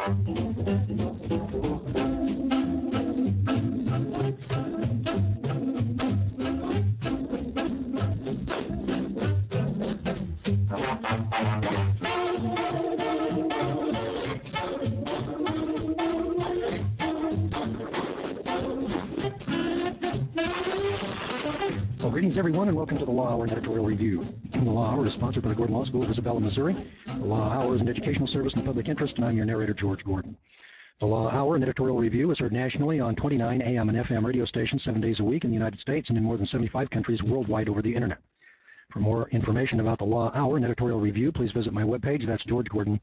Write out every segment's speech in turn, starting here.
Well, greetings, everyone, and welcome to the Law Hour Editorial Review. The Law Hour is sponsored by the Gordon Law School of Isabella, Missouri. The Law Hour is an educational service in the public interest, and I'm your narrator, George Gordon. The Law Hour and Editorial Review is heard nationally on 29 AM and FM radio stations 7 days a week in the United States and in more than 75 countries worldwide over the Internet. For more information about the Law Hour and Editorial Review, please visit my webpage. That's georgegordon.org,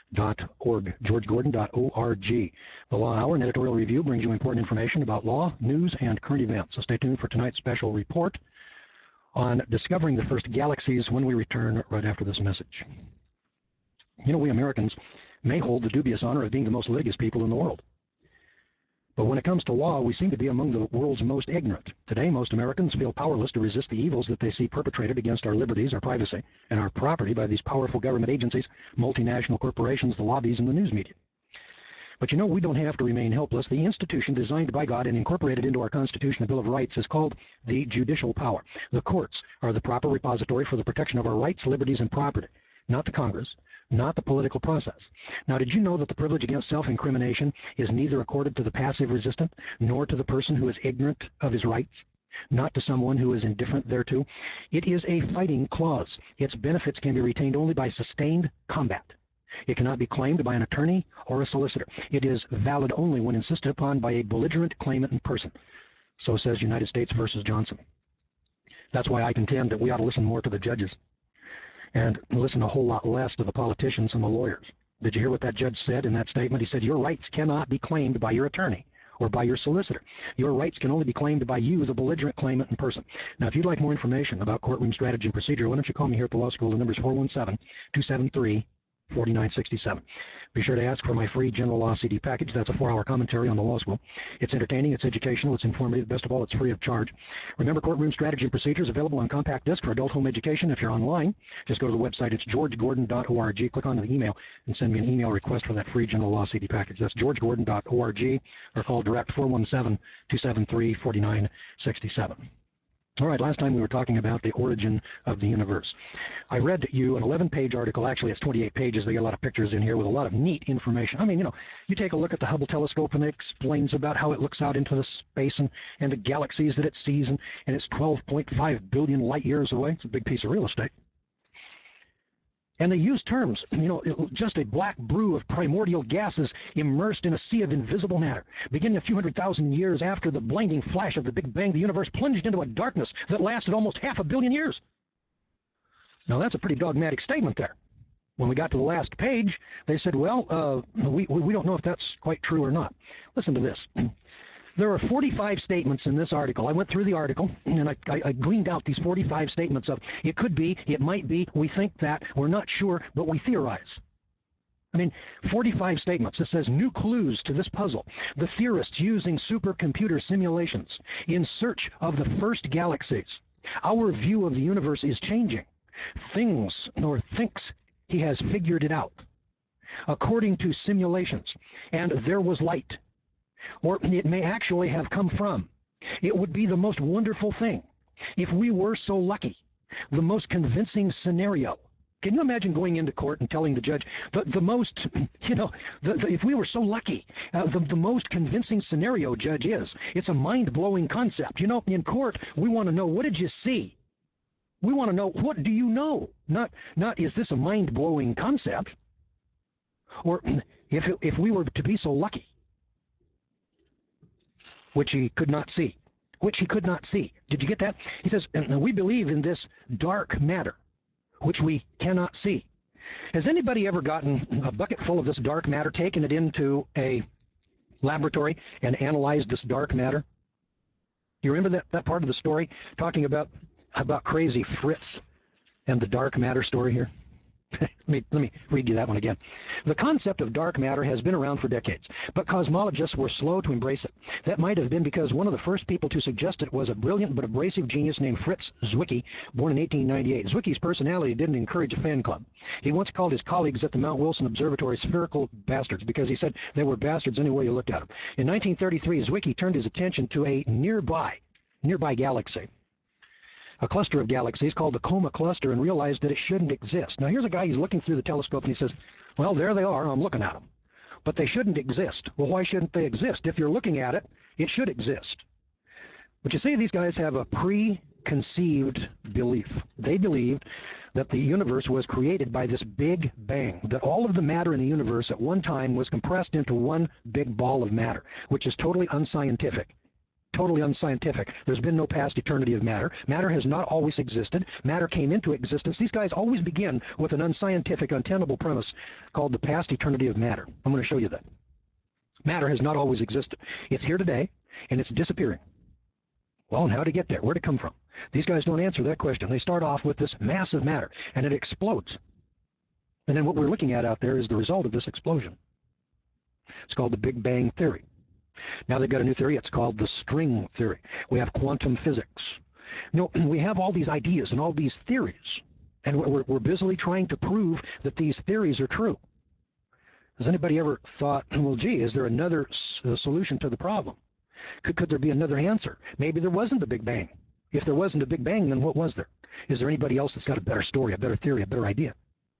georgegordon.org. The Law Hour and Editorial Review brings you important information about law, news, and current events. So stay tuned for tonight's special report on discovering the first galaxies when we return right after this message. You know, we Americans may hold the dubious honor of being the most litigious people in the world. But when it comes to law, we seem to be among the world's most ignorant. Today, most Americans feel powerless to resist the evils that they see perpetrated against our liberties, our privacy, and our property by these powerful government agencies, multinational corporations, the lobbies, and the news media. But you know, we don't have to remain helpless. The institution designed by God and incorporated into our Constitution, the Bill of Rights, is called the judicial power. The courts are the proper repository for the protection of our rights, liberties, and property. Not the Congress, not the political process. Now, did you know that the privilege against self-incrimination is neither accorded to the passive resistant, nor to the person who is ignorant of his rights, not to someone who is indifferent thereto? It is a fighting clause. Its benefits can be retained only by sustained combat. It cannot be claimed by an attorney or a solicitor. It is valid only when insisted upon by a belligerent claimant in person. So says United States versus Johnson. That's why I contend that we ought to listen more to the judges and listen a whole lot less to the politicians and the lawyers. Did you hear what that judge said in that statement? He said, your rights cannot be claimed by your attorney or by your solicitor. Your rights can only be claimed by you, the belligerent claimant in person. Now, if you'd like more information about courtroom strategy and procedure, why don't you call me here at the law school? The number is 417-273-4967. Be sure to ask for my free general law CD package. That's a 4-hour commentary on the law school. It's entertaining, it's educational, it's informative. Best of all, it's free of charge. Remember, courtroom strategy and procedure is available on compact disc for adult home education. If you're online, just go to the website. It's georgegordon.org. Click on the email and send me an email request for that free general law CD package. That's georgegordon.org, or call direct 417-273-4967. All right, last time we were talking about the origin of the universe. I read you an 11-page article. Actually, it's 28 pages. They got a lot of pictures in here with a lot of neat information. I mean, you know, you take a look at the Hubble telescope and it explains about how it looks out into the space and the galaxies that it sees, and it's 12.5 billion light years away. It's a big piece of real estate. And they use terms, you know, just a black brew of primordial gases immersed in a sea of invisible matter. Beginning a few 100,000 years after the blinding flash of the Big Bang, the universe plunged into a darkness that lasted almost 500 million years. Now, that's a pretty dogmatic statement there. When we got to the last page, they said, well, we don't know if that's quite true or not. Listen to this. There are 45 statements in this article. I went through the article, and I gleaned out these 45 statements of it could be, it might be, we think that, we're not sure, but we theorize. I mean, 45 statements. It says, new clues to this puzzle. The theorists using supercomputer simulations in search of the first galaxies. Our view of the universe is changing. Things, nor thinks he has figured it out. According to simulations, and there was light. Or it may actually have come from. It would be the most wonderful thing if we were so lucky. The most convincing scenario. Can you imagine going into court and telling the judge, the most, you know, if we were so lucky, the most convincing scenario, judge, it's a mind-blowing concept. You know, in court, we want to know, what did you see? We want to know, what do you know? Not is this a mind-blowing concept? Or if we were to be so lucky. Which he could not see. Which he could not see. Did you get that? He says, we believe in this dark matter, which we cannot see. Has anybody ever gotten a bucket full of this dark matter, taken it into a laboratory, and analyzed this dark matter? You remember that part of the story, talking about crazy Fritz and the dark matter story here? Let me read you that one again. The concept of dark matter has been around for decades, but cosmologists were slow to embrace it. That might have been because one of the first people to suggest it was a brilliant but abrasive genius named Fritz Zwicky, born in 1898. Zwicky's personality didn't encourage a fan club. He once called his colleagues at the Mount Wilson Observatory spherical bastards because he said they were bastards any way you looked at them. In 1933, Zwicky turned his attention to a nearby galaxy, a cluster of galaxies called the Coma Cluster, and realized that it shouldn't exist. Now, here's a guy, he's looking through the telescope, and he says, well, there they are, I'm looking at them. But they shouldn't exist. Well, why shouldn't they exist? If you're looking at it, it should exist. But you see, these guys have a preconceived belief. They believed that the universe was created by this big bang, that all of the matter in the universe at one time was compressed into one big ball of matter, which is totally unscientific. Totally unscientific. There's been no past eternity of matter. Matter has not always existed. Matter came into existence. These guys always begin with an unscientific, untenable premise called the past eternity of matter. I'm going to show you that. Matter has not always existed. It's here today, and it's disappearing. Well, and how did it get there? Where did it come from? These guys don't answer that question. They start off with this massive matter, and it explodes. And then what we're looking at out there is the result of this explosion. It's called the Big Bang Theory. Now they've got a new theory. It's called the string theory. We have quantum physics. You know, we have all these ideas and all these theories, and we're busily trying to prove that these theories are true. Has anybody ever thought, well, gee, is there another solution to the problem? Could there be another answer? Maybe there wasn't a Big Bang. If there wasn't a Big Bang, then what was there? Is there anybody else that's got a better story, a better theory, a better idea?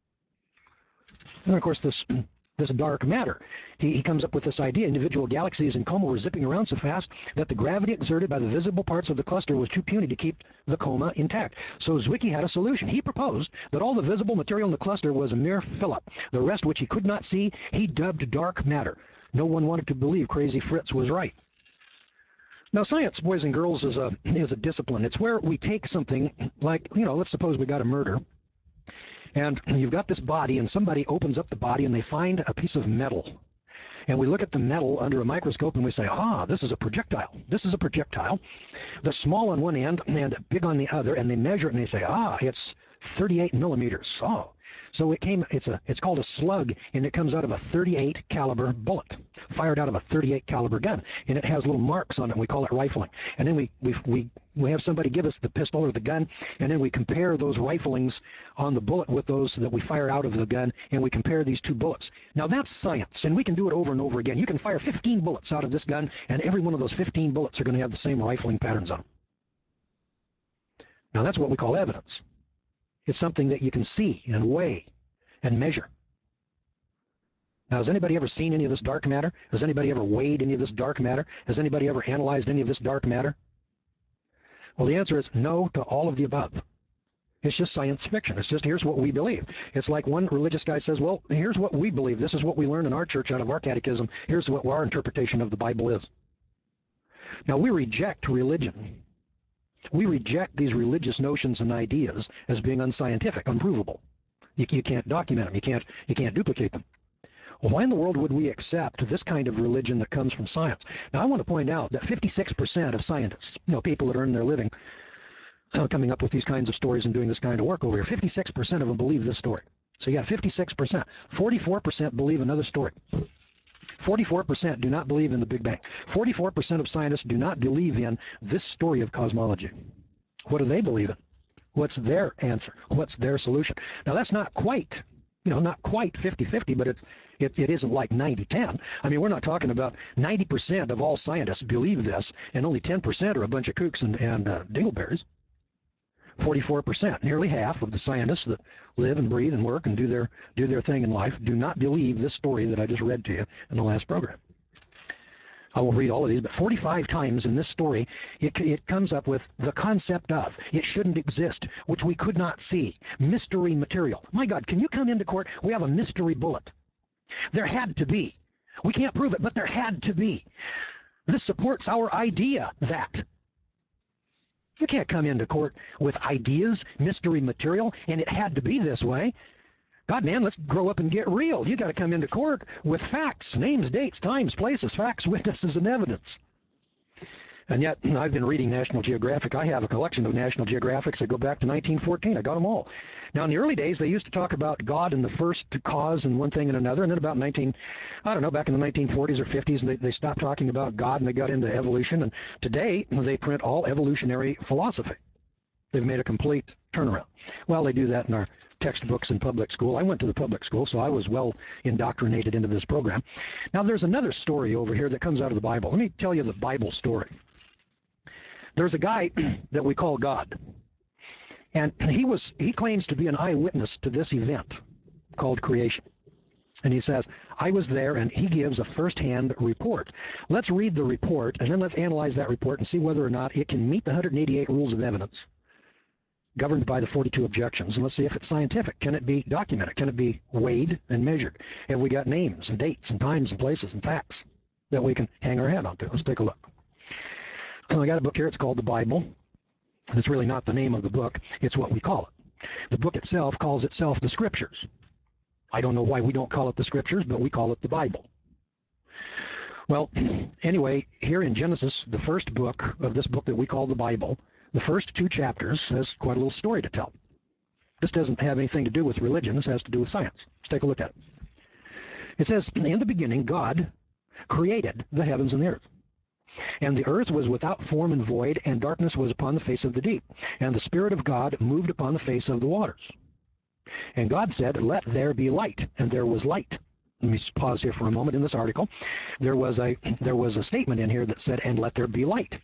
And of course, this dark matter. He comes up with this idea. Individual galaxies in coma were zipping around so fast that the gravity exerted by the visible parts of the cluster was too puny to keep the coma intact. So Zwicky had a solution. He proposed that all the visible material in the cluster was a mere fill-up. The rest, which he could not see, he dubbed dark matter. No one wanted to believe Crazy Fritz was right. Now, science, boys and girls, is a discipline. It's where we take something like, let's suppose we got a murder. And you've got this body, and somebody opens up the body, and they find a piece of metal. And we look at the metal under a microscope, and we say, this is a projectile. This is a projectile that's small on one end and big on the other. And they measure it, and they say, it's 38 millimeters. So it's called a slug, and it comes out of a 38 caliber bullet, fired out of a 38 caliber gun, and it has little marks on it. We call it rifling. And then we have somebody give us the pistol or the gun, and then we compare those riflings on the bullet with those that we fire out of the gun, and we compare these two bullets. Now that's science, and we can do it over and over again. You can fire 15 bullets out of this gun, and every one of those 15 bullets are going to have the same rifling patterns on them. Now that's what we call evidence. It's something that you can see and weigh and measure. Now, has anybody ever seen any of this dark matter? Has anybody ever weighed any of this dark matter? Has anybody ever analyzed any of this dark matter? Well, the answer is no to all of the above. It's just science fiction. It's just, here's what we believe. It's like one religious guy says, well, here's what we believe. This is what we learn in our church out of our catechism. Here's what our interpretation of the Bible is. Now, we reject religion. We reject these religious notions and ideas as being unscientific, unprovable. You can't document them. You can't duplicate them. Well, why in the world would we accept this kind of religion that comes from science? Now, I want to point out that 56% of scientists, people that earn their living coming up with these kinds of stories and doing this kind of work over here, 56% of them believe this story. So you got 56%. 44% believe another story. 44% do not believe in the Big Bang. 44% of scientists do not believe in this story of cosmology. What do they believe in? What's their answer? What's their solution? Now, that's not quite, not quite 50-50, but it isn't like 90-10. I mean, we're not talking about 90% of all scientists believe this, and only 10% are a bunch of kooks and dingleberries. 44%, nearly half of the scientists that live and breathe and work and do their thing in life do not believe this story that I just read to you in the last program. I won't read all of these, but 45 times in this story, it comes up with the concept of, it shouldn't exist, which we could not see, mystery material. My God, can you come into court? We have a mystery bullet. There had to be. We can't prove it, but there had to be. This supports our idea that. You can't come into court with ideas, mystery material, and it had to be this way. God, man, let's grow up and get real. You got to come into court with facts, names, dates, times, places, facts, witnesses, and evidence. And yet, I've been reading National Geographic. I have a collection of National Geographics that go back to 1914. I got them all. Now, in the early days, they used to talk about God and the first cause and one thing and another. And then about back in the 1940s or 50s, they stopped talking about God and they got into evolution. And today, they print all evolutionary philosophy. They've made a complete turnaround. Well, they do that in our textbooks in public school. I went to the public school, so I was well indoctrinated into this program. Now, there's another story over here that comes out of the Bible. Let me tell you the Bible story. There's a guy that we call God, and he claims to be an eyewitness to this event called creation. And he says, I was there, and he gives a first-hand report. Let's read the report, and then let's analyze that report and see whether or not it can meet the 188 rules of evidence governed by the 42 objections. And let's see if it's scientific. Can it be documented? Can it be weighed and measured? Have we got names and dates and times and places and facts that we can hang our hat onto? Let's take a look. I got a book here. It's called the Bible. It's really not the name of the book. It's what we call it. The book itself calls itself the Scriptures. I don't know why we don't call it the Scriptures, but we call it the Bible. Well, anyway, here in Genesis, the first book of this book that we call the Bible, the first 2 chapters has quite a little story to tell. This doesn't have anything to do with religion. This has to do with science. Let's take a look at it. It says, in the beginning, God created the heavens and the earth. And the earth was without form and void, and darkness was upon the face of the deep. And the Spirit of God moved upon the face of the waters. And God said, let there be light, and there was light. Let me pause here for a moment in this article. There was a statement in here that said, and let there be light.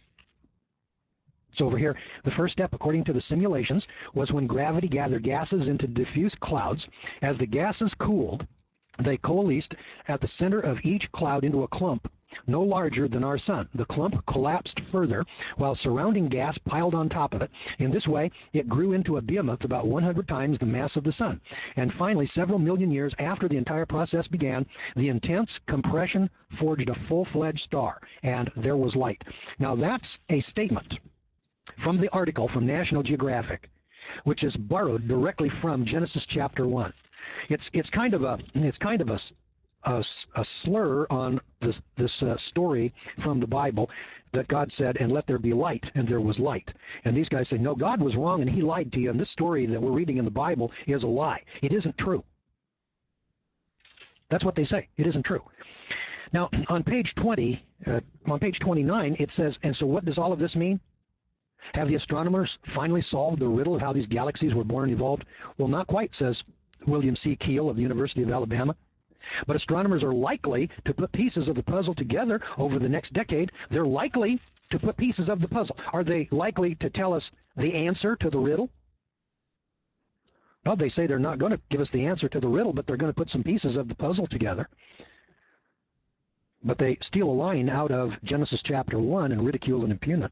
So over here, the first step, according to the simulations, was when gravity gathered gases into diffuse clouds. As the gases cooled, they coalesced at the center of each cloud into a clump no larger than our sun. The clump collapsed further, while surrounding gas piled on top of it. In this way, it grew into a behemoth about 100 times the mass of the sun. And finally, several million years after the entire process began, the intense compression forged a full-fledged star, and there was light. Now, that's a statement from the article from National Geographic, which is borrowed directly from Genesis chapter 1. It's kind of a slur on this story from the Bible that God said, and let there be light, and there was light. And these guys say, no, God was wrong and he lied to you, and this story that we're reading in the Bible is a lie. It isn't true. That's what they say. It isn't true. Now, on page 29, it says, and so what does all of this mean? Have the astronomers finally solved the riddle of how these galaxies were born and evolved? Well, not quite, says William C. Keel of the University of Alabama. But astronomers are likely to put pieces of the puzzle together over the next decade. They're likely to put pieces of the puzzle. Are they likely to tell us the answer to the riddle? No, they say they're not going to give us the answer to the riddle, but they're going to put some pieces of the puzzle together. But they steal a line out of Genesis chapter 1 and ridicule and impugn it.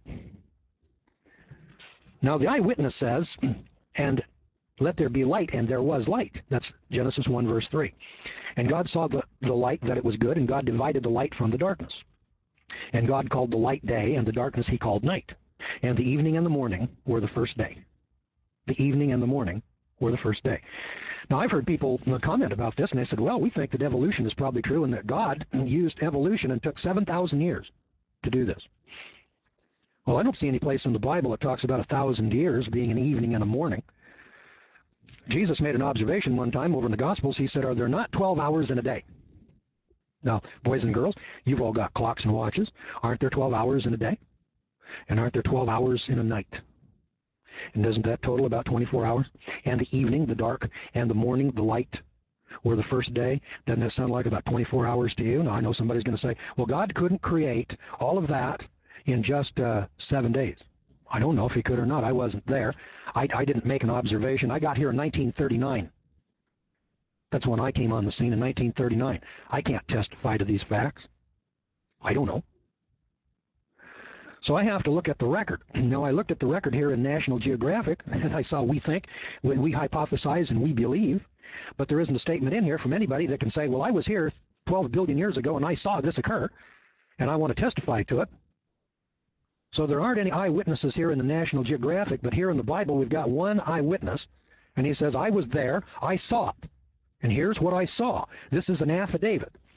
Now, the eyewitness says, and let there be light, and there was light. That's Genesis 1, verse 3. And God saw the light, that it was good, and God divided the light from the darkness. And God called the light day, and the darkness he called night. And the evening and the morning were the first day. The evening and the morning were the first day. Now, I've heard people comment about this, and they said, well, we think that evolution is probably true, and that God used evolution and took 7,000 years to do this. Well, I don't see any place in the Bible that talks about 1,000 years being an evening and a morning. Jesus made an observation one time over in the Gospels. He said, are there not 12 hours in a day? Now, boys and girls, you've all got clocks and watches. Aren't there 12 hours in a day? And aren't there 12 hours in a night? And doesn't that total about 24 hours? And the evening, the dark, and the morning, the light, were the first day. Doesn't that sound like about 24 hours to you? Now, I know somebody's going to say, well, God couldn't create all of that in just 7 days. I don't know if he could or not. I wasn't there. I didn't make an observation. I got here in 1939. That's when I came on the scene in 1939. I can't testify to these facts. I don't know. So I have to look at the record. Now, I looked at the record here in National Geographic, and I saw we think, we hypothesize, and we believe. But there isn't a statement in here from anybody that can say, well, I was here 12 billion years ago, and I saw this occur, and I want to testify to it. So there aren't any eyewitnesses here in the National Geographic, but here in the Bible we've got one eyewitness, and he says, I was there, I saw it, and here's what I saw. This is an affidavit.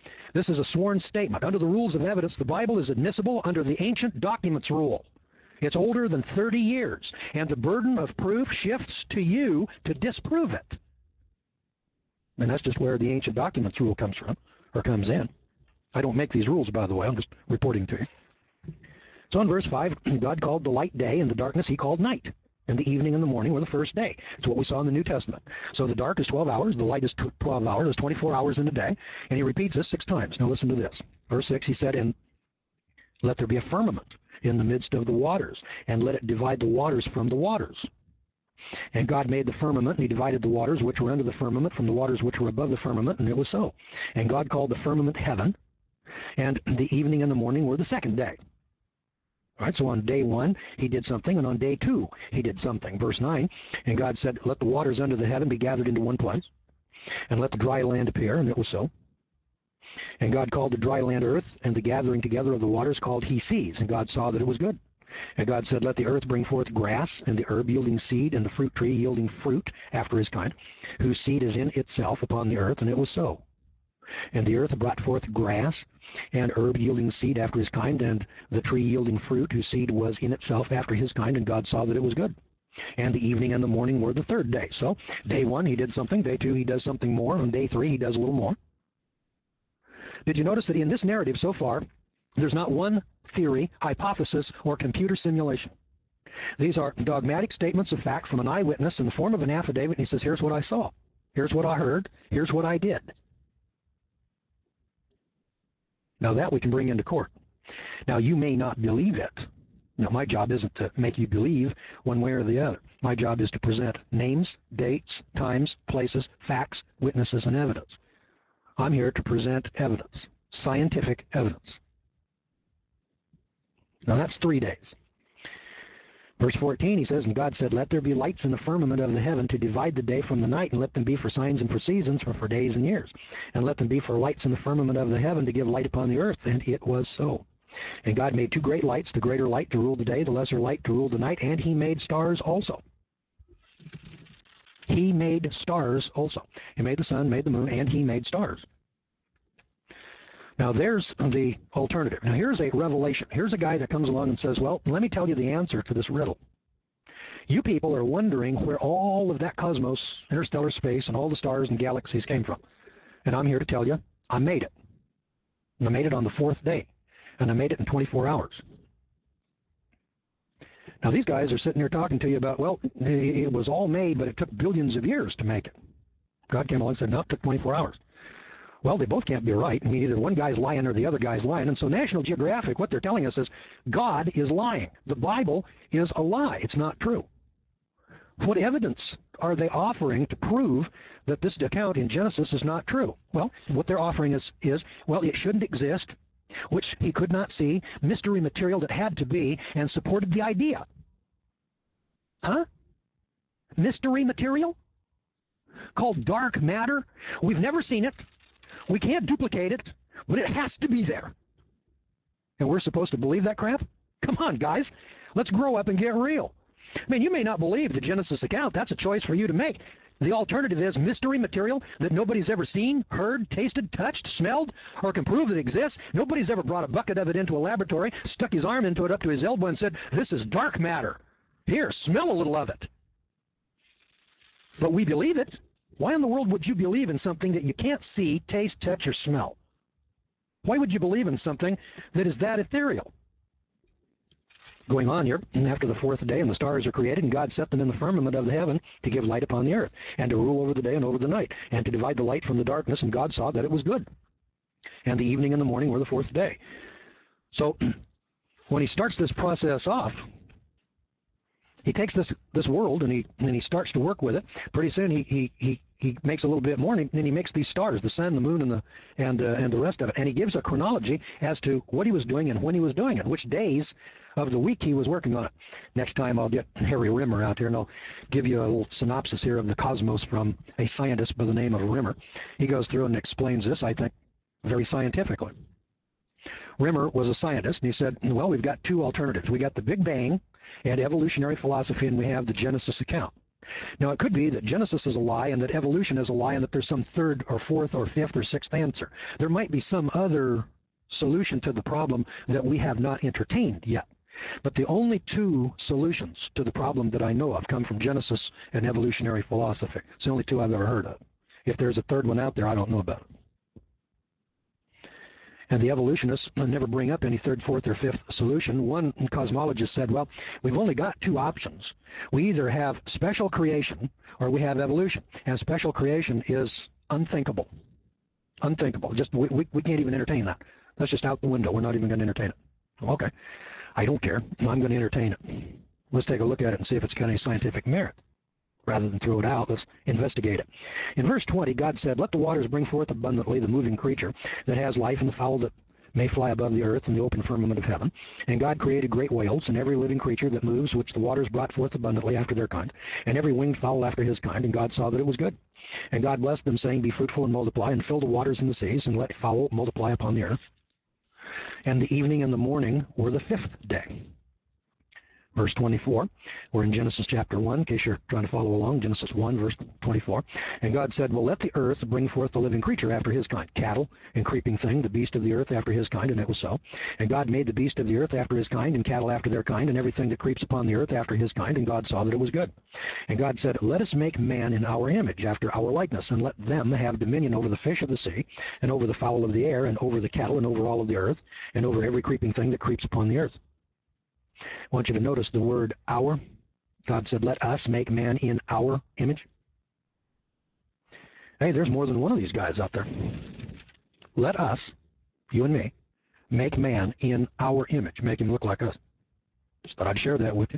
This is a sworn statement. Under the rules of evidence, the Bible is admissible under the ancient documents rule. It's older than 30 years, and the burden of proof shifts to you to disprove it. And that's just where the ancient documents rule comes from, or comes in. I don't make these rules, by the way. I'm just reporting to you. So in verse 5, God called the light day, and the darkness he called night. And the evening and the morning were the first day. It's what we saw in the New Testament. So the dark is 12 hours, the light is 12 hours, there's 24 hours in a day. And he repeats this 6 times. Now listen to this. Verse 6, he said, and let there be a firmament in the midst of the waters, and let it divide the waters from the waters. And God made the firmament, and he divided the waters which were under the firmament from the waters which were above the firmament, and it was so. And God called the firmament heaven, and the evening and the morning were the second day. All right, so on day 1, he did something, and on day 2, he did something. Verse 9, and God said, let the waters under the heaven be gathered into one place, and let the dry land appear, and it was so. And God called the dry land earth, and the gathering together of the waters called he seas, and God saw that it was good. And God said, let the earth bring forth grass, and the herb yielding seed, and the fruit tree yielding fruit after his kind, whose seed is in itself upon the earth, and it was so. And the earth brought forth grass, and herb yielding seed after his kind, and the tree yielding fruit, whose seed was in itself after his kind, and God saw that it was good. And the evening and the morning were the third day. So day 1, he did something. Day 2, he does something more. On day 3, he does a little more. Did you notice that in this narrative so far, there's not one theory, hypothesis, or computer simulation? These are dogmatic statements of fact from an eyewitness in the form of an affidavit, and he says, here's what I saw. Here's what I heard. Here's what I did. Now that we can bring into court. Now you may not believe it. Now my job isn't to make you believe one way or the other. My job is to present names, dates, times, places, facts, witnesses, and evidence. I'm here to present evidence, scientific evidence. Now that's 3 days. Verse 14, he says, and God said, let there be lights in the firmament of the heaven to divide the day from the night, and let them be for signs and for seasons, for days and years. And let them be for lights in the firmament of the heaven to give light upon the earth. And it was so. And God made 2 great lights, the greater light to rule the day, the lesser light to rule the night, and he made stars also. He made stars also. He made the sun, made the moon, and he made stars. Now there's the alternative. Now here's a revelation. Here's a guy that comes along and says, well, let me tell you the answer to this riddle. You people are wondering where all of that cosmos, interstellar space, and all the stars and galaxies came from. And I'm here to tell you, I made it. And I made it on the 4th day. And I made it in 24 hours. Now these guys are sitting here talking to you about, well, it was all made, but it took billions of years to make it. God came along and said, no, it took 24 hours. Well, they both can't be right. I mean, either one guy's lying or the other guy's lying. And so National Geographic, what they're telling us is God is lying. The Bible is a lie. It's not true. What evidence are they offering to prove that this account in Genesis is not true? Well, what they're offering is well, it shouldn't exist, which he could not see, mystery material that had to be, and supported the idea. Huh? Mystery material? Called dark matter? We've never seen it. We can't duplicate it, but it has to be there. And we're supposed to believe that crap? Come on, guys. Let's grow up and get real. I mean, you may not believe the Genesis account. That's a choice for you to make. The alternative is mystery material that nobody's ever seen, heard, tasted, touched, smelled, or can prove that exists. Nobody's ever brought a bucket of it into a laboratory, stuck his arm into it up to his elbow and said, this is dark matter. Here, smell a little of it. But we believe it. Why in the world would you believe in something that you can't see, taste, touch, or smell? Why would you believe in something that is that ethereal? Going on here, after the 4th day, and the stars are created, and God set them in the firmament of the heaven to give light upon the earth, and to rule over the day and over the night, and to divide the light from the darkness, and God saw that it was good. And the evening and the morning were the 4th day. So when he starts this process off, he takes this world and he starts to work with it. Pretty soon he makes a little bit more, and then he makes these stars, the sun, the moon, and the rest of it. And he gives a chronology as to what he was doing and when he was doing it, which days of the week he was working on it. Next time I'll get Harry Rimmer out here and I'll give you a little synopsis here of the cosmos from a scientist by the name of Rimmer. He goes through and explains this, I think, very scientifically. Rimmer was a scientist, and he said, well, we've got 2 alternatives. We got the Big Bang and evolutionary philosophy, and we have the Genesis account. Now, it could be that Genesis is a lie and that evolution is a lie and that there's some third or fourth or fifth or sixth answer. There might be some other solution to the problem that we have not entertained yet. But the only two solutions to the problem that I know of come from Genesis and evolutionary philosophy. It's the only two I've ever heard of. If there's a third one out there, I don't know about it. And the evolutionists never bring up any third, fourth, or fifth solution. One cosmologist said, well, we've only got two options. We either have special creation or we have evolution. And special creation is unthinkable. Unthinkable. Just we can't even entertain that. That's just out the window. We're not even going to entertain it. Okay. I don't care. I'm going to entertain it. Let's take a look at it and see if it's got any scientific merit. Rather than throw it out, let's investigate it. In verse 20, God said, let the waters bring forth abundantly the moving creature that has life and the fowl that may fly above the earth and the open firmament of heaven. And God created great whales and every living creature that moves, which the waters brought forth abundantly after their kind, and every winged fowl after his kind. And God saw that it was good. And God blessed them, saying, be fruitful and multiply, and fill the waters in the seas, and let fowl multiply upon the earth. And the evening and the morning were the fifth day. Verse 24, we're in Genesis chapter 1, in case you're trying to follow along, Genesis 1, verse 24. And God said, well, let the earth bring forth the living creature after his kind, cattle and creeping thing, the beast of the earth after his kind, and it was so. And God made the beast of the earth after his kind, and cattle after their kind, and everything that creeps upon the earth after his kind, and God saw that it was good. And God said, let us make man in our image, after our likeness, and let them have dominion over the fish of the sea, and over the fowl of the air, and over the cattle, and over all of the earth, and over every creeping thing that creeps upon the earth. I want you to notice the word our. God said, let us make man in our image. Hey, there's more than one of these guys out there. Let us, you and me, make man in our image. Make him look like us. Just thought I'd share that with you.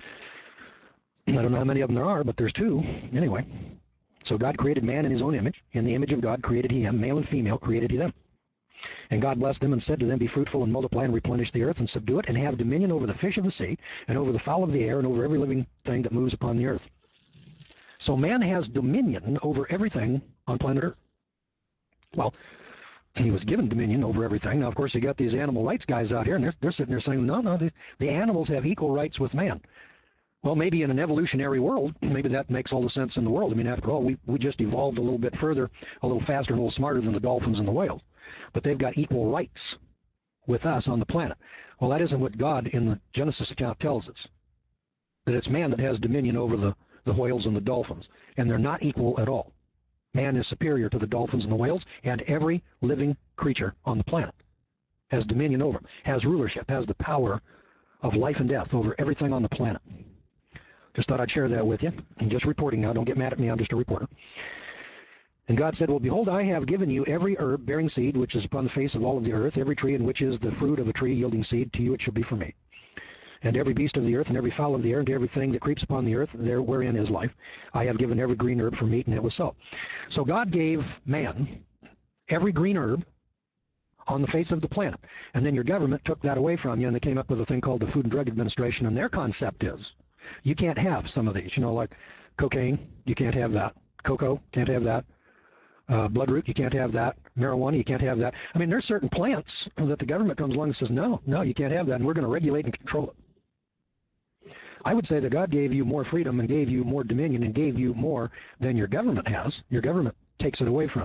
I don't know how many of them there are, but there's two. Anyway, so God created man in his own image. In the image of God created he him. Male and female created he them. And God blessed them and said to them, be fruitful and multiply and replenish the earth and subdue it and have dominion over the fish of the sea and over the fowl of the air and over every living thing that moves upon the earth. So man has dominion over everything on planet Earth. Well, he was given dominion over everything. Now, of course, you got these animal rights guys out here, and they're sitting there saying, no, the animals have equal rights with man. Well, maybe in an evolutionary world, maybe that makes all the sense in the world. I mean, after all, we just evolved a little bit further, a little faster, and a little smarter than the dolphins and the whales. But they've got equal rights with us on the planet. Well, that isn't what God in the Genesis account tells us. That it's man that has dominion over the whales and the dolphins. And they're not equal at all. Man is superior to the dolphins and the whales, and every living creature on the planet has dominion over them, has rulership, has the power of life and death over everything on the planet. Just thought I'd share that with you. I'm just reporting now. Don't get mad at me. I'm just a reporter. And God said, well, behold, I have given you every herb bearing seed, which is upon the face of all of the earth, every tree in which is the fruit of a tree yielding seed, to you it shall be for me. And every beast of the earth, and every fowl of the air, and everything that creeps upon the earth, there wherein is life, I have given every green herb for meat, and it was so. So God gave man every green herb on the face of the planet. And then your government took that away from you, and they came up with a thing called the Food and Drug Administration, and their concept is, you can't have some of these, like cocaine, you can't have that. Cocoa, can't have that. Bloodroot, you can't have that. Marijuana, you can't have that. I mean, there's certain plants that the government comes along and says, no, you can't have that, and we're going to regulate and control it. I would say that God gave you more freedom and gave you more dominion and gave you more than your government has. Your government takes it away from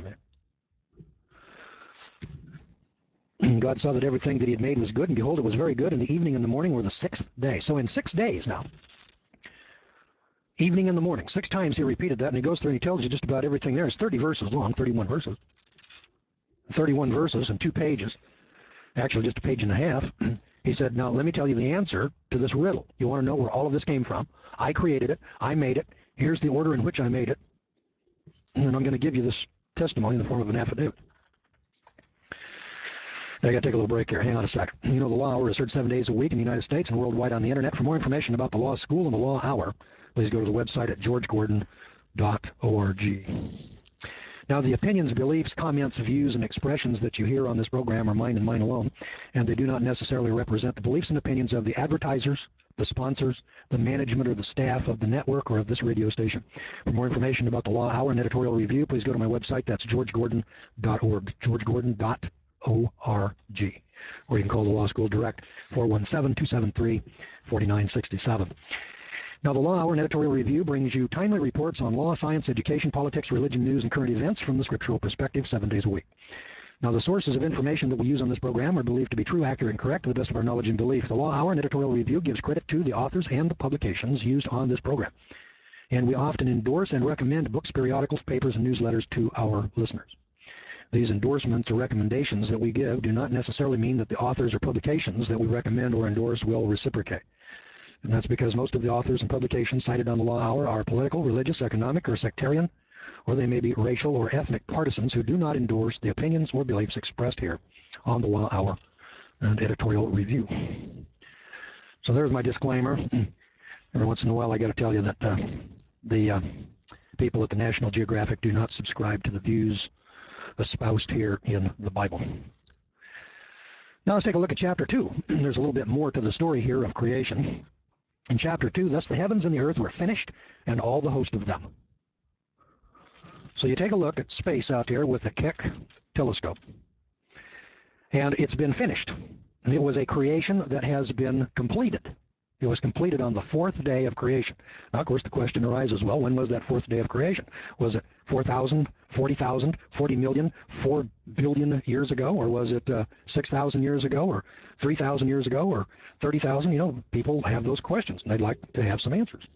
you. God saw that everything that he had made was good, and behold, it was very good, and the evening and the morning were the sixth day. So in 6 days now, evening and the morning, 6 times he repeated that, and he goes through and he tells you just about everything there. It's 30 verses long, 31 verses. 31 verses and 2 pages, actually just a page and a half. He said, now let me tell you the answer to this riddle. You want to know where all of this came from? I created it. I made it. Here's the order in which I made it. And I'm going to give you this testimony in the form of an affidavit. I got to take a little break here. Hang on a sec. You know, the Law Hour is heard 7 days a week in the United States and worldwide on the Internet. For more information about the Law School and the Law Hour, please go to the website at georgegordon.org. Now, the opinions, beliefs, comments, views, and expressions that you hear on this program are mine and mine alone, and they do not necessarily represent the beliefs and opinions of the advertisers, the sponsors, the management, or the staff of the network or of this radio station. For more information about the Law Hour and editorial review, please go to my website. That's georgegordon.org, georgegordon.org. Or you can call the Law School direct, 417-273-4967. Now, the Law Hour and Editorial Review brings you timely reports on law, science, education, politics, religion, news, and current events from the scriptural perspective 7 days a week. Now, the sources of information that we use on this program are believed to be true, accurate, and correct to the best of our knowledge and belief. The Law Hour and Editorial Review gives credit to the authors and the publications used on this program. And we often endorse and recommend books, periodicals, papers, and newsletters to our listeners. These endorsements or recommendations that we give do not necessarily mean that the authors or publications that we recommend or endorse will reciprocate. And that's because most of the authors and publications cited on the Law Hour are political, religious, economic, or sectarian, or they may be racial or ethnic partisans who do not endorse the opinions or beliefs expressed here on the Law Hour and Editorial Review. So there's my disclaimer. Every once in a while I got to tell you that the people at the National Geographic do not subscribe to the views espoused here in the Bible. Now let's take a look at chapter 2. There's a little bit more to the story here of creation. In chapter 2, thus the heavens and the earth were finished, and all the host of them. So you take a look at space out there with the Keck telescope, and it's been finished. It was a creation that has been completed. It was completed on the fourth day of creation. Now, of course, the question arises, well, when was that fourth day of creation? Was it 4,000, 40,000, 40 million, 4 billion years ago? Or was it 6,000 years ago, or 3,000 years ago, or 30,000? You know, people have those questions, and they'd like to have some answers.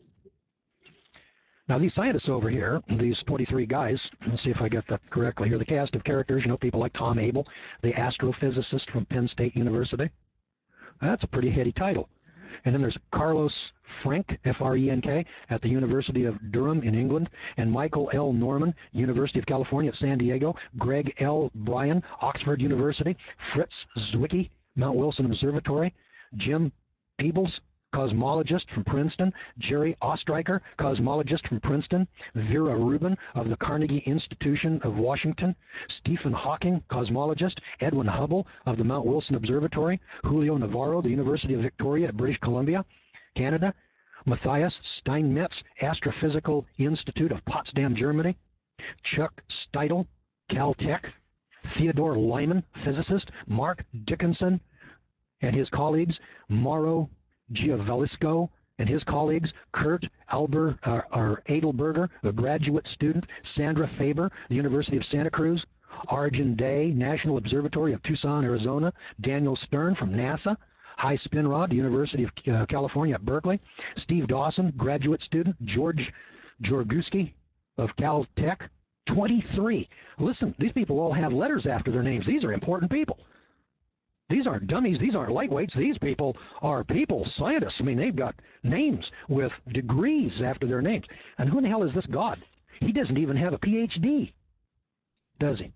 Now, these scientists over here, these 23 guys, let's see if I get that correctly here, the cast of characters, you know, people like Tom Abel, the astrophysicist from Penn State University. That's a pretty heady title. And then there's Carlos Frenk, F-R-E-N-K, at the University of Durham in England, and Michael L. Norman, University of California at San Diego, Greg L. Bryan, Oxford University, Fritz Zwicky, Mount Wilson Observatory, Jim Peebles, cosmologist from Princeton, Jerry Ostreicher, cosmologist from Princeton, Vera Rubin of the Carnegie Institution of Washington, Stephen Hawking, cosmologist, Edwin Hubble of the Mount Wilson Observatory, Julio Navarro, the University of Victoria at British Columbia, Canada, Matthias Steinmetz, Astrophysical Institute of Potsdam, Germany, Chuck Steidl, Caltech, Theodore Lyman, physicist, Mark Dickinson and his colleagues, Mauro Giavalisco and his colleagues, Kurt Adelberger, a graduate student, Sandra Faber, the University of Santa Cruz, Arjun Day, National Observatory of Tucson, Arizona, Daniel Stern from NASA, High Spinrod, the University of California at Berkeley, Steve Dawson, graduate student, George Jorguski of Caltech, 23. Listen, these people all have letters after their names. These are important people. These aren't dummies. These aren't lightweights. These people are people, scientists. I mean, they've got names with degrees after their names. And who in the hell is this God? He doesn't even have a PhD, does he?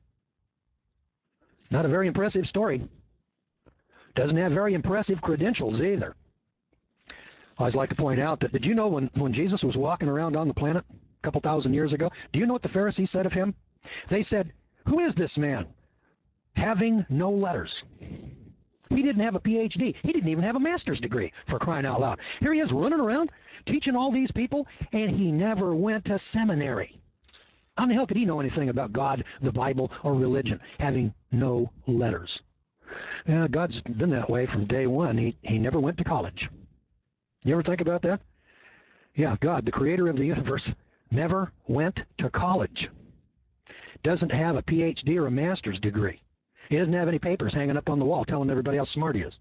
Not a very impressive story. Doesn't have very impressive credentials either. I always like to point out that, did you know when Jesus was walking around on the planet a couple thousand years ago, do you know what the Pharisees said of him? They said, "Who is this man? Having no letters." He didn't have a PhD. He didn't even have a master's degree, for crying out loud. Here he is running around teaching all these people, and he never went to seminary. How in the hell could he know anything about God, the Bible, or religion, having no letters? Yeah, God's been that way from day one. He never went to college. You ever think about that? Yeah, God, the creator of the universe, never went to college. Doesn't have a PhD or a master's degree. He doesn't have any papers hanging up on the wall telling everybody how smart he is.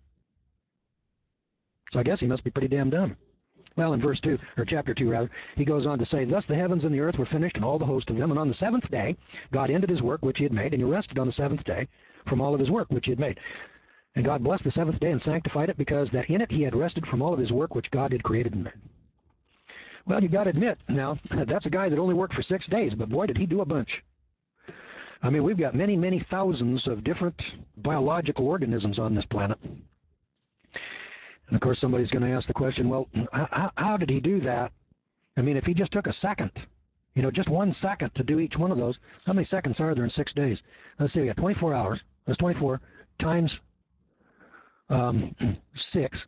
So I guess he must be pretty damn dumb. Well, in verse 2, or chapter 2 rather, he goes on to say, "Thus the heavens and the earth were finished, and all the host of them. And on the seventh day, God ended his work which he had made, and he rested on the seventh day from all of his work which he had made. And God blessed the seventh day and sanctified it, because that in it he had rested from all of his work which God had created and made." Well, you got to admit, now, that's a guy that only worked for 6 days, but boy, did he do a bunch. I mean, we've got many, many thousands of different biological organisms on this planet. And of course, somebody's going to ask the question, well, how did he do that? I mean, if he just took a second, you know, just 1 second to do each one of those, how many seconds are there in 6 days? Let's see, we got 24 hours. That's 24 times 6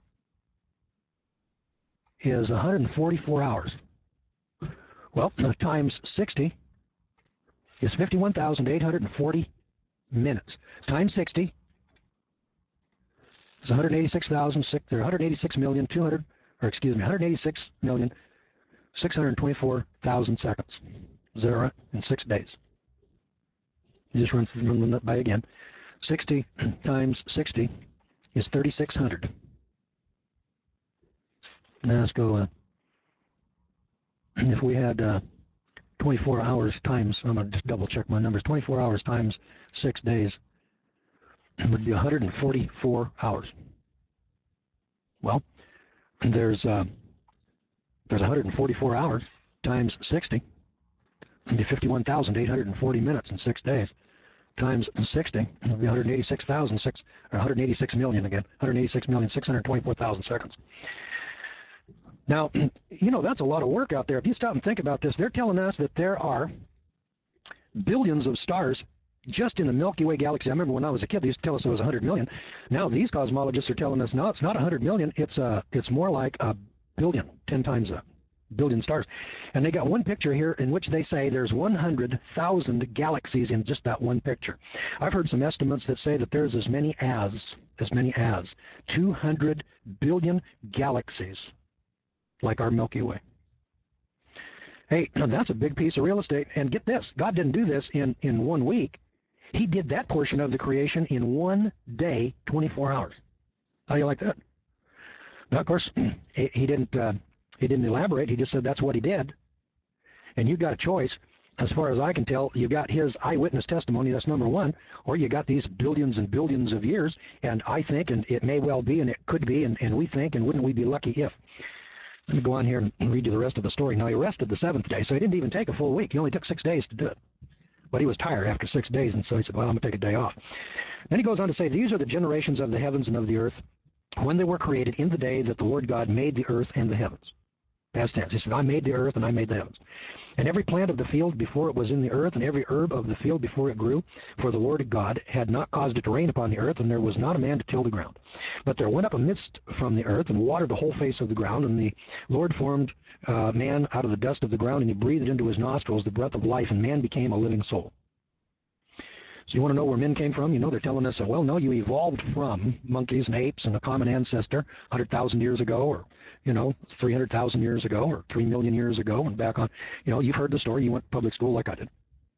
is 144 hours. Well, times 60 is 51,840 minutes. Times 60 is 186,000, or 186,200,000, or excuse me, 186,200,000 624,000 seconds. Is that right? In 6 days. You just run that by again. 60 times 60 is 3,600. Now let's go, if we had 24 hours times, I'm going to just double check my numbers, 24 hours times 6 days would be 144 hours. Well, there's 144 hours times 60, it'd be 51,840 minutes in 6 days. Times 60, it'll be 186 million again, 186,624,000 seconds. Now, you know, that's a lot of work out there. If you stop and think about this, they're telling us that there are billions of stars just in the Milky Way galaxy. I remember when I was a kid, they used to tell us it was 100 million. Now these cosmologists are telling us, no, it's not 100 million. It's more like a billion, 10 times that. Billion stars. And they got one picture here in which they say there's 100,000 galaxies in just that one picture. I've heard some estimates that say that there's as many as 200 billion galaxies like our Milky Way. Hey, that's a big piece of real estate. And get this, God didn't do this in 1 week. He did that portion of the creation in 1 day, 24 hours. How do you like that? Now, of course, he didn't elaborate. He just said that's what he did. And you got a choice. As far as I can tell, you got his eyewitness testimony, that's number one, or you got these billions and billions of years. And I think, and it may well be, and it could be, and we think, and wouldn't we be lucky if. Let me go on here and read you the rest of the story. Now, he rested the 7th day, so he didn't even take a full week. He only took 6 days to do it. But he was tired after 6 days, and so he said, well, I'm going to take a day off. Then he goes on to say, these are the generations of the heavens and of the earth when they were created in the day that the Lord God made the earth and the heavens. Past tense. He said, I made the earth and I made the heavens. And every plant of the field before it was in the earth, and every herb of the field before it grew, for the Lord God had not caused it to rain upon the earth, and there was not a man to till the ground. But there went up a mist from the earth, and watered the whole face of the ground, and the Lord formed man out of the dust of the ground, and he breathed into his nostrils the breath of life, and man became a living soul. So you want to know where men came from? You know, they're telling us, well, no, you evolved from monkeys and apes and a common ancestor 100,000 years ago, or, 300,000 years ago, or 3 million years ago, and back on. You've heard the story. You went to public school like I did.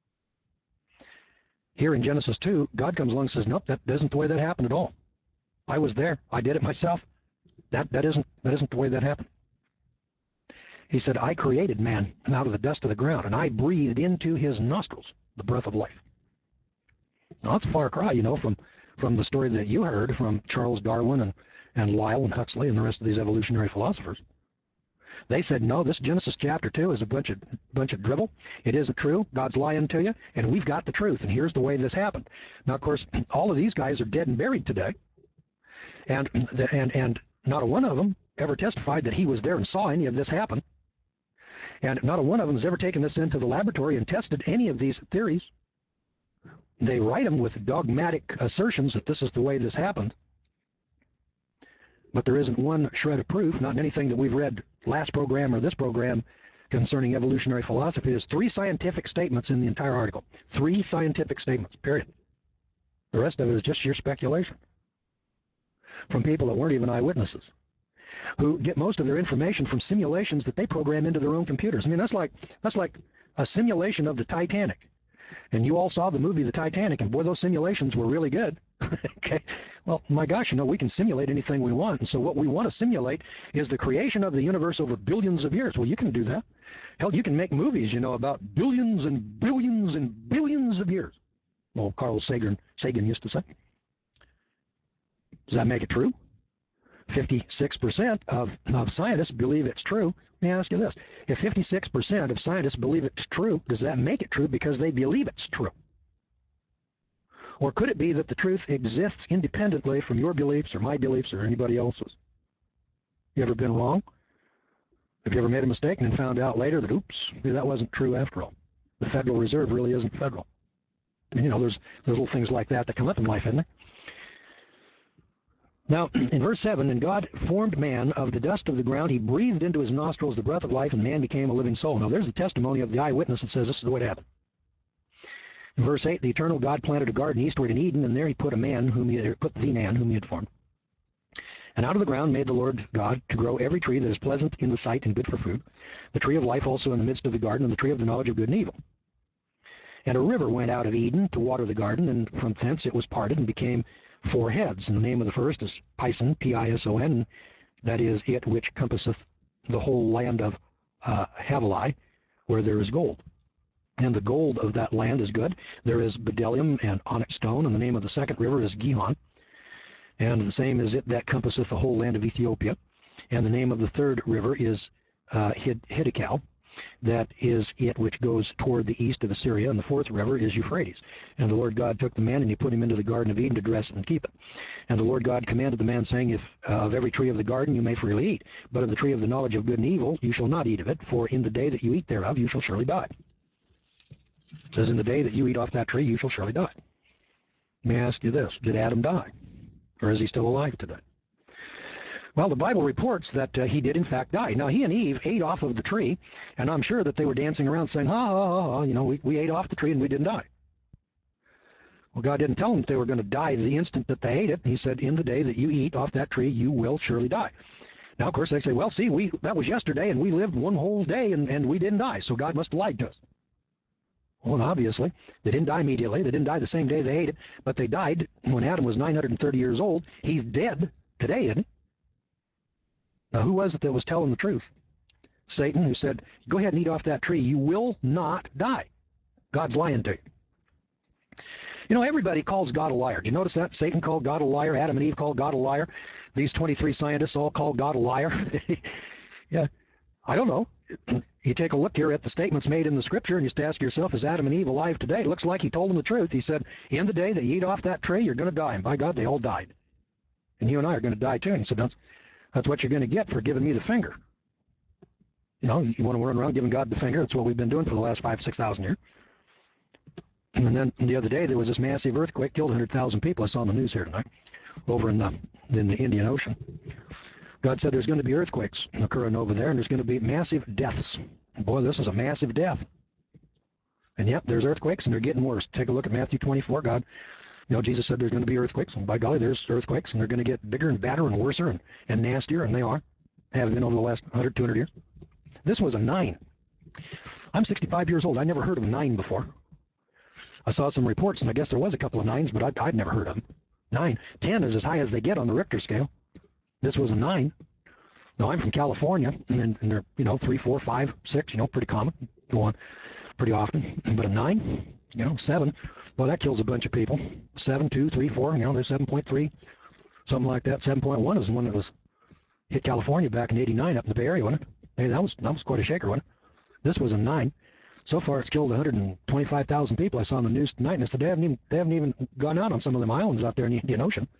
Here in Genesis 2, God comes along and says, nope, that isn't the way that happened at all. I was there. I did it myself. That isn't the way that happened. He said, I created man out of the dust of the ground, and I breathed into his nostrils the breath of life. Now, that's a far cry, from the story that you heard from Charles Darwin and Lyell and Huxley and the rest of these evolutionary philosophers. They said, no, this Genesis chapter 2 is a bunch of drivel. It isn't true. God's lying to you, and we've got the truth, and here's the way this happened. Now, of course, all of these guys are dead and buried today, and not a one of them ever testified that he was there and saw any of this happen, and not a one of them has ever taken this into the laboratory and tested any of these theories. They write them with dogmatic assertions that this is the way this happened. But there isn't one shred of proof, not in anything that we've read last program or this program concerning evolutionary philosophy. There's 3 scientific statements in the entire article. 3 scientific statements, period. The rest of it is just sheer speculation from people that weren't even eyewitnesses, who get most of their information from simulations that they program into their own computers. I mean, that's like a simulation of the Titanic. And you all saw the movie The Titanic, and boy, those simulations were really good. Okay, well, my gosh, we can simulate anything we want. And so what we want to simulate is the creation of the universe over billions of years. Well, you can do that. Hell, you can make movies, about billions and billions and billions of years. Well, Carl Sagan used to say. Does that make it true? 56% of scientists believe it's true. Let me ask you this. If 56% of scientists believe it's true, does that make it true because they believe it's true? Or could it be that the truth exists independently from your beliefs or my beliefs or anybody else's? You ever been wrong? Have you ever made a mistake and then found out later that, oops, maybe that wasn't true after all? The Federal Reserve really isn't federal. And, there's little things like that come up in life, isn't there? Now, in verse 7, and God formed man of the dust of the ground. He breathed into his nostrils the breath of life, and man became a living soul. Now, there's the testimony of the eyewitness that says this is the way it happened. In verse 8, the eternal God planted a garden eastward in Eden, and there he put the man whom he had formed. And out of the ground made the Lord God to grow every tree that is pleasant in the sight and good for food, the tree of life also in the midst of the garden, and the tree of the knowledge of good and evil. And a river went out of Eden to water the garden, and from thence it was parted and became four heads. And the name of the first is Pison, Pison, that is it which compasseth the whole land of Havilah, where there is gold. And the gold of that land is good. There is bdellium and onyx stone, and the name of the second river is Gihon. And the same is it that compasseth the whole land of Ethiopia. And the name of the third river is Hiddekel. That is it which goes toward the east of Assyria. And the fourth river is Euphrates. And the Lord God took the man, and he put him into the garden of Eden to dress it and keep it. And the Lord God commanded the man, saying, If of every tree of the garden you may freely eat, but of the tree of the knowledge of good and evil you shall not eat of it, for in the day that you eat thereof you shall surely die. It says, in the day that you eat off that tree you shall surely die. Let me ask you this, did Adam die? Or is he still alive today? Well, the Bible reports that he did in fact die. Now, he and Eve ate off of the tree, and I'm sure that they were dancing around saying, ha, ha, ha, ha, you know, we ate off the tree and we didn't die. Well, God didn't tell them they were going to die the instant that they ate it. He said, in the day that you eat off that tree, you will surely die. Now, of course, they say, well, see, that was yesterday, and we lived one whole day, and we didn't die, so God must have lied to us. Well, and obviously, they didn't die immediately. They didn't die the same day they ate it, but they died when Adam was 930 years old. He's dead today, isn't he? Now, who was it that was telling the truth? Satan, who said, go ahead and eat off that tree. You will not die. God's lying to you. You know, everybody calls God a liar. Do you notice that? Satan called God a liar. Adam and Eve called God a liar. These 23 scientists all called God a liar. Yeah, I don't know. You take a look here at the statements made in the scripture and you just ask yourself, is Adam and Eve alive today? It looks like he told them the truth. He said, in the day that you eat off that tree, you're going to die. And by God, they all died. And you and I are going to die too. And he said, that's what you're going to get for giving me the finger. You know, you want to run around giving God the finger. That's what we've been doing for the last 5,000 to 6,000 years. And then the other day, there was this massive earthquake, killed 100,000 people. I saw on the news here tonight, over in the Indian Ocean. God said there's going to be earthquakes occurring over there, and there's going to be massive deaths. Boy, this is a massive death. And yep, there's earthquakes, and they're getting worse. Take a look at Matthew 24. God, you know, Jesus said there's going to be earthquakes, and by golly, there's earthquakes, and they're going to get bigger and badder and worser and nastier, and they are. Have been over the last 100, 200 years. This was a 9. I'm 65 years old. I never heard of a 9 before. I saw some reports, and I guess there was a couple of 9s, but I'd never heard of them. 9. 10 is as high as they get on the Richter scale. This was a 9. Now, I'm from California, and they're, you know, 3, 4, 5, 6, you know, pretty common. Go on pretty often. But a 9, you know, 7, well, that kills a bunch of people. 7, 2, 3, 4, you know, there's 7.3, something like that. 7.1 is the one that was hit California back in '89 up in the Bay Area, wasn't it? Hey, that was quite a shaker, wasn't it? This was a 9. So far, it's killed 125,000 people. I saw on the news tonight, and they said they haven't even gone out on some of them islands out there in the Indian Ocean.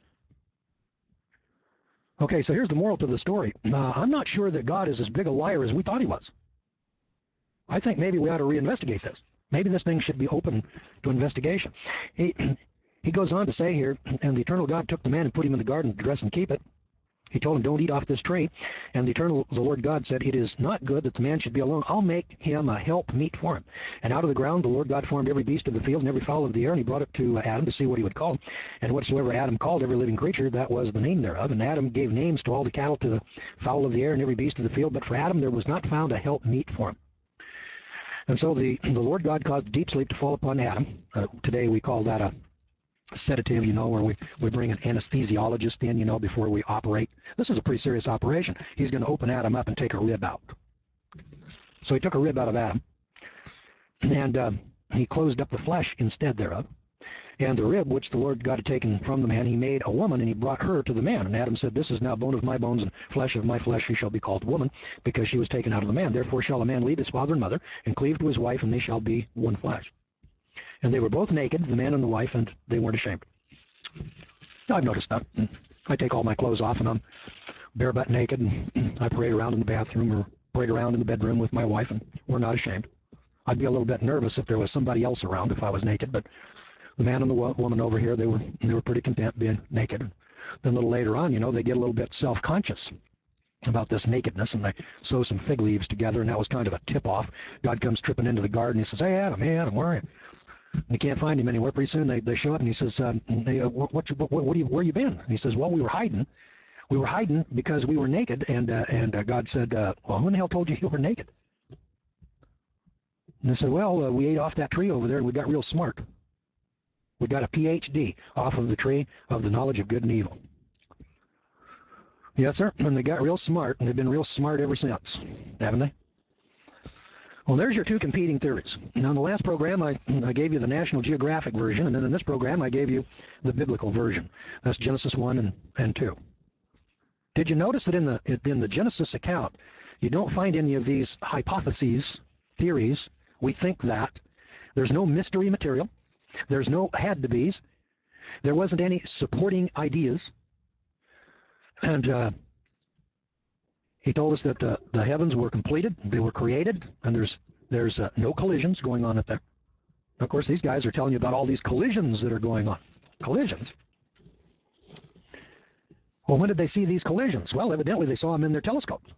Okay, so here's the moral to the story. I'm not sure that God is as big a liar as we thought he was. I think maybe we ought to reinvestigate this. Maybe this thing should be open to investigation. He goes on to say here, and the eternal God took the man and put him in the garden to dress and keep it. He told him, don't eat off this tree. And the Lord God said, it is not good that the man should be alone. I'll make him a help meet for him. And out of the ground the Lord God formed every beast of the field and every fowl of the air, and he brought it to Adam to see what he would call him. And whatsoever Adam called every living creature, that was the name thereof. And Adam gave names to all the cattle, to the fowl of the air, and every beast of the field. But for Adam there was not found a help meet for him. And so the Lord God caused deep sleep to fall upon Adam. Today we call that a sedative, you know, where we bring an anesthesiologist in, you know, before we operate. This is a pretty serious operation. He's going to open Adam up and take a rib out. So he took a rib out of Adam, and he closed up the flesh instead thereof. And the rib which the Lord God had taken from the man, he made a woman, and he brought her to the man. And Adam said, this is now bone of my bones and flesh of my flesh. She shall be called woman, because she was taken out of the man. Therefore shall a man leave his father and mother, and cleave to his wife, and they shall be one flesh. And they were both naked, the man and the wife, and they weren't ashamed. Now, I've noticed that. I take all my clothes off, and I'm bare butt naked, and I parade around in the bathroom or parade around in the bedroom with my wife, and we're not ashamed. I'd be a little bit nervous if there was somebody else around if I was naked, but the man and the woman over here, they were pretty content being naked. Then a little later on, you know, they get a little bit self-conscious about this nakedness, and they sew some fig leaves together, and that was kind of a tip-off. God comes tripping into the garden. He says, hey, Adam, where are you? And you can't find him anywhere. Pretty soon they show up, and he says, hey, where you been? And he says, well, we were hiding We were hiding because we were naked, and God said, well, who in the hell told you you were naked? And they said, well, we ate off that tree over there, and we got real smart. We got a PhD off of the tree of the knowledge of good and evil. Yes, sir, and they got real smart, and they've been real smart ever since, haven't they? Well, there's your two competing theories. Now, in the last program, I gave you the National Geographic version, and then in this program, I gave you the biblical version. That's Genesis 1 and 2. Did you notice that in the Genesis account, you don't find any of these hypotheses, theories? We think that. There's no mystery material. There's no had to be's. There wasn't any supporting ideas. And he told us that the heavens were completed, they were created, and there's no collisions going on up there. Of course, these guys are telling you about all these collisions that are going on. Collisions? Well, when did they see these collisions? Well, evidently they saw them in their telescopes.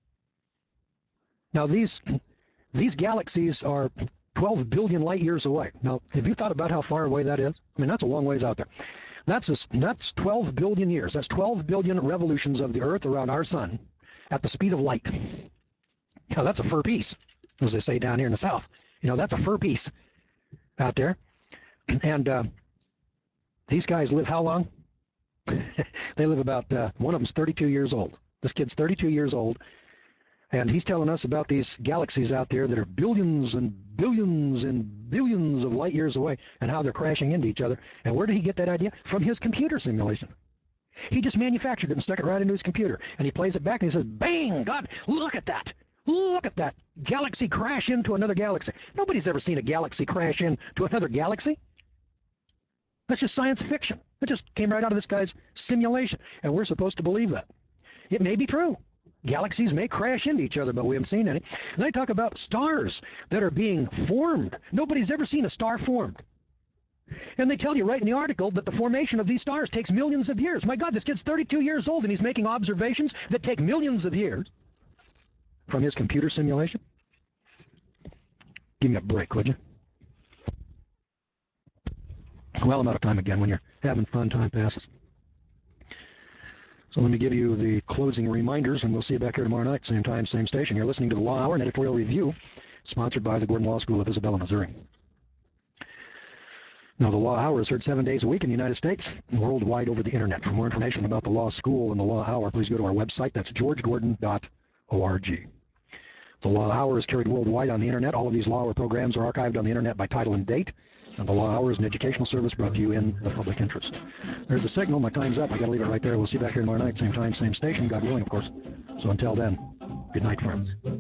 Now, these galaxies are 12 billion light years away. Now, have you thought about how far away that is? I mean, that's a long ways out there. That's 12 billion years. That's 12 billion revolutions of the Earth around our sun at the speed of light. Now, that's a fur piece, as they say down here in the South. You know, that's a fur piece out there. And these guys live how long? They live about, one of them's 32 years old. This kid's 32 years old. And he's telling us about these galaxies out there that are billions and billions and billions of light years away and how they're crashing into each other. And where did he get that idea? From his computer simulation. He just manufactured it and stuck it right into his computer. And he plays it back and he says, bang, God, look at that. Look at that galaxy crash into another galaxy. Nobody's ever seen a galaxy crash into another galaxy. That's just science fiction. It just came right out of this guy's simulation. And we're supposed to believe that. It may be true. Galaxies may crash into each other, but we haven't seen any. And they talk about stars that are being formed. Nobody's ever seen a star formed. And they tell you right in the article that the formation of these stars takes millions of years. My God, this kid's 32 years old and he's making observations that take millions of years from his computer simulation. Give me a break, would you? Well, I'm out of time again. When you're having fun, time passes. So let me give you the closing reminders, and we'll see you back here tomorrow night, same time, same station. You're listening to the Law Hour, an editorial review sponsored by the Gordon Law School of Isabella, Missouri. Now, the Law Hour is heard 7 days a week in the United States and worldwide over the Internet. For more information about the Law School and the Law Hour, please go to our website. That's georgegordon.org. The Law Hour is carried worldwide on the Internet. All of these Law Hour programs are archived on the Internet by title and date. And the Law Hour is an educational service brought to you in the public interest. There's the signal. My time's up. I got to leave it right there. We'll see you back here tomorrow night, same time, same station. God willing, of course. So until then, good night, friends.